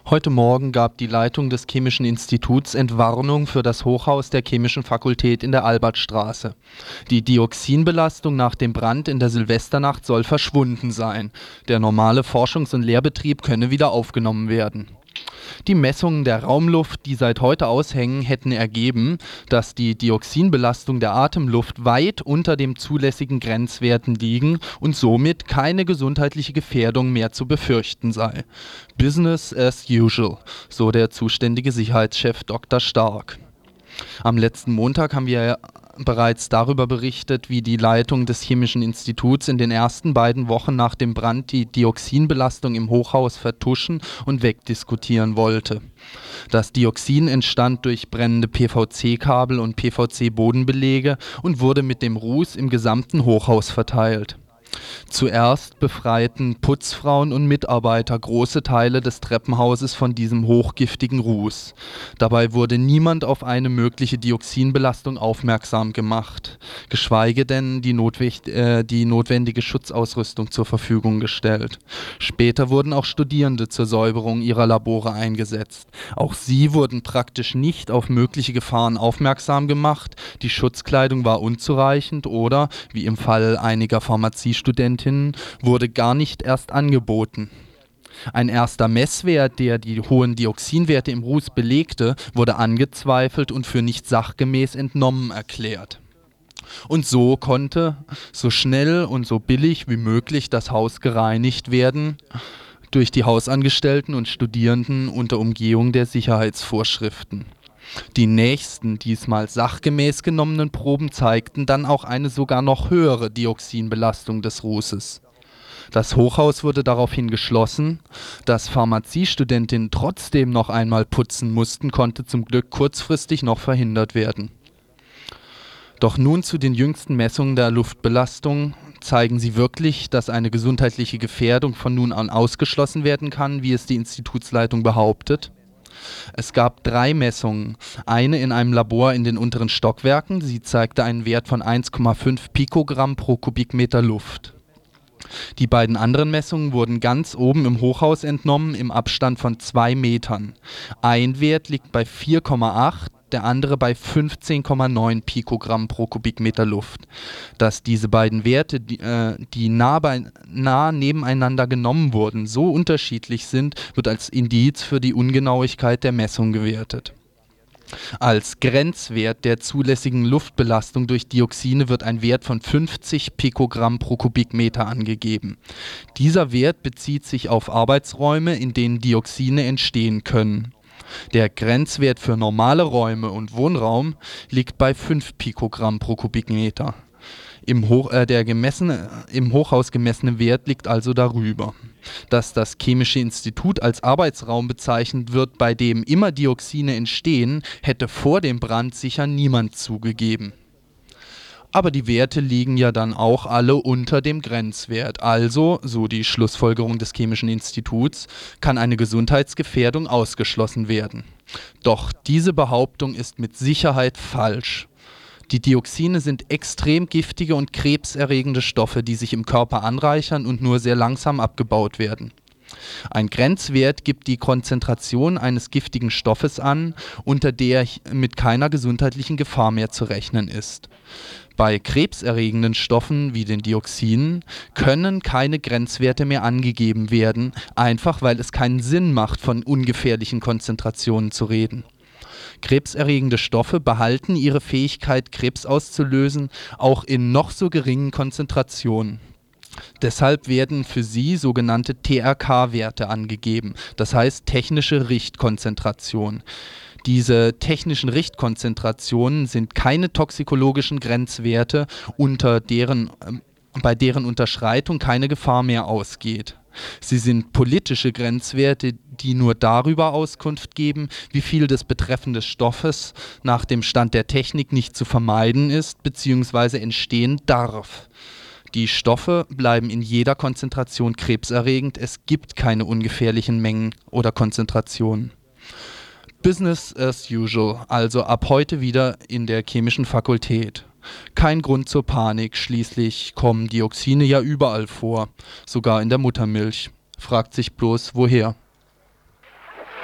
Heute Morgen gab die Leitung des Chemischen Instituts Entwarnung für das Hochhaus der Chemischen Fakultät in der Albertstraße. Die Dioxinbelastung nach dem Brand in der Silvesternacht soll verschwunden sein. Der normale Forschungs- und Lehrbetrieb könne wieder aufgenommen werden. Die Messungen der Raumluft, die seit heute aushängen, hätten ergeben, dass die Dioxinbelastung der Atemluft weit unter den zulässigen Grenzwerten liegen und somit keine gesundheitliche Gefährdung mehr zu befürchten sei. Business as usual, so der zuständige Sicherheitschef Dr. Stark. Am letzten Montag haben wir bereits darüber berichtet, wie die Leitung des Chemischen Instituts in den ersten beiden Wochen nach dem Brand die Dioxinbelastung im Hochhaus vertuschen und wegdiskutieren wollte. Das Dioxin entstand durch brennende PVC-Kabel und PVC-Bodenbelege und wurde mit dem Ruß im gesamten Hochhaus verteilt. Zuerst befreiten Putzfrauen und Mitarbeiter große Teile des Treppenhauses von diesem hochgiftigen Ruß. Dabei wurde niemand auf eine mögliche Dioxinbelastung aufmerksam gemacht, geschweige denn die notwendige Schutzausrüstung zur Verfügung gestellt. Später wurden auch Studierende zur Säuberung ihrer Labore eingesetzt. Auch sie wurden praktisch nicht auf mögliche Gefahren aufmerksam gemacht, die Schutzkleidung war unzureichend oder, wie im Fall einiger Pharmaziestudentinnen, wurde gar nicht erst angeboten. Ein erster Messwert, der die hohen Dioxinwerte im Ruß belegte, wurde angezweifelt und für nicht sachgemäß entnommen erklärt. Und so konnte so schnell und so billig wie möglich das Haus gereinigt werden durch die Hausangestellten und Studierenden unter Umgehung der Sicherheitsvorschriften. Die nächsten, diesmal sachgemäß genommenen Proben zeigten dann auch eine sogar noch höhere Dioxinbelastung des Rußes. Das Hochhaus wurde daraufhin geschlossen. Dass Pharmaziestudentinnen trotzdem noch einmal putzen mussten, konnte zum Glück kurzfristig noch verhindert werden. Doch nun zu den jüngsten Messungen der Luftbelastung. Zeigen sie wirklich, dass eine gesundheitliche Gefährdung von nun an ausgeschlossen werden kann, wie es die Institutsleitung behauptet? Es gab 3 Messungen, eine in einem Labor in den unteren Stockwerken, sie zeigte einen Wert von 1,5 Pikogramm pro Kubikmeter Luft. Die beiden anderen Messungen wurden ganz oben im Hochhaus entnommen, im Abstand von 2 Metern. Ein Wert liegt bei 4,8, der andere bei 15,9 Pikogramm pro Kubikmeter Luft. Dass diese beiden Werte, die nah nebeneinander genommen wurden, so unterschiedlich sind, wird als Indiz für die Ungenauigkeit der Messung gewertet. Als Grenzwert der zulässigen Luftbelastung durch Dioxine wird ein Wert von 50 Pikogramm pro Kubikmeter angegeben. Dieser Wert bezieht sich auf Arbeitsräume, in denen Dioxine entstehen können. Der Grenzwert für normale Räume und Wohnraum liegt bei 5 Pikogramm pro Kubikmeter. Im Hochhaus gemessene Wert liegt also darüber. Dass das Chemische Institut als Arbeitsraum bezeichnet wird, bei dem immer Dioxine entstehen, hätte vor dem Brand sicher niemand zugegeben. Aber die Werte liegen ja dann auch alle unter dem Grenzwert. Also, so die Schlussfolgerung des Chemischen Instituts, kann eine Gesundheitsgefährdung ausgeschlossen werden. Doch diese Behauptung ist mit Sicherheit falsch. Die Dioxine sind extrem giftige und krebserregende Stoffe, die sich im Körper anreichern und nur sehr langsam abgebaut werden. Ein Grenzwert gibt die Konzentration eines giftigen Stoffes an, unter der mit keiner gesundheitlichen Gefahr mehr zu rechnen ist. Bei krebserregenden Stoffen wie den Dioxinen können keine Grenzwerte mehr angegeben werden, einfach weil es keinen Sinn macht, von ungefährlichen Konzentrationen zu reden. Krebserregende Stoffe behalten ihre Fähigkeit, Krebs auszulösen, auch in noch so geringen Konzentrationen. Deshalb werden für sie sogenannte TRK-Werte angegeben, das heißt technische Richtkonzentration. Diese technischen Richtkonzentrationen sind keine toxikologischen Grenzwerte, bei deren Unterschreitung keine Gefahr mehr ausgeht. Sie sind politische Grenzwerte, die nur darüber Auskunft geben, wie viel des betreffenden Stoffes nach dem Stand der Technik nicht zu vermeiden ist bzw. entstehen darf. Die Stoffe bleiben in jeder Konzentration krebserregend, es gibt keine ungefährlichen Mengen oder Konzentrationen. Business as usual, also ab heute wieder in der Chemischen Fakultät. Kein Grund zur Panik, schließlich kommen Dioxine ja überall vor, sogar in der Muttermilch. Fragt sich bloß, woher?